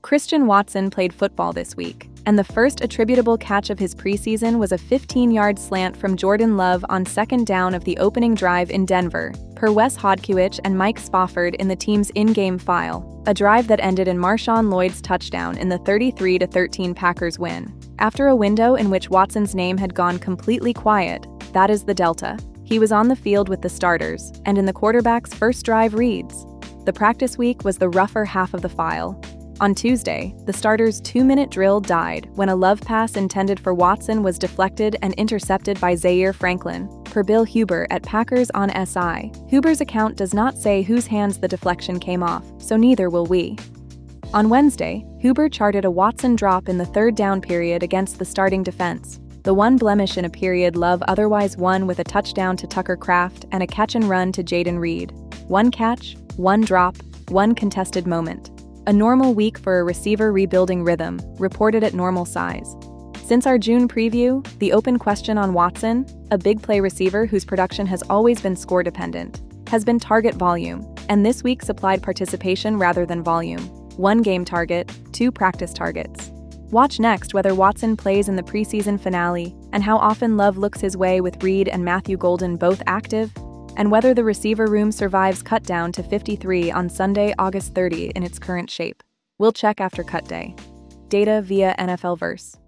Christian Watson played football this week, and the first attributable catch of his preseason was a 15-yard slant from Jordan Love on second down of the opening drive in Denver, per Wes Hodkiewicz and Mike Spofford in the team's in-game file, a drive that ended in Marshawn Lloyd's touchdown in the 33-13 Packers win. After a window in which Watson's name had gone completely quiet, that is the delta. He was on the field with the starters, and in the quarterback's first drive reads. The practice week was the rougher half of the file. On Tuesday, the starters' 2-minute drill died when a love pass intended for Watson was deflected and intercepted by Zaire Franklin, per Bill Huber at Packers on SI. Huber's account does not say whose hands the deflection came off, so neither will we. On Wednesday, Huber charted a Watson drop in the third down period against the starting defense, the one blemish in a period Love otherwise won with a touchdown to Tucker Kraft and a catch-and-run to Jayden Reed. One catch, one drop, one contested moment. A normal week for a receiver rebuilding rhythm, reported at normal size. Since our June preview, the open question on Watson, a big play receiver whose production has always been score-dependent, has been target volume, and this week supplied participation rather than volume. 1 game target, 2 practice targets. Watch next whether Watson plays in the preseason finale and how often Love looks his way with Reed and Matthew Golden both active, and whether the receiver room survives cut down to 53 on Sunday, August 30 in its current shape. We'll check after cut day. Data via NFL Verse.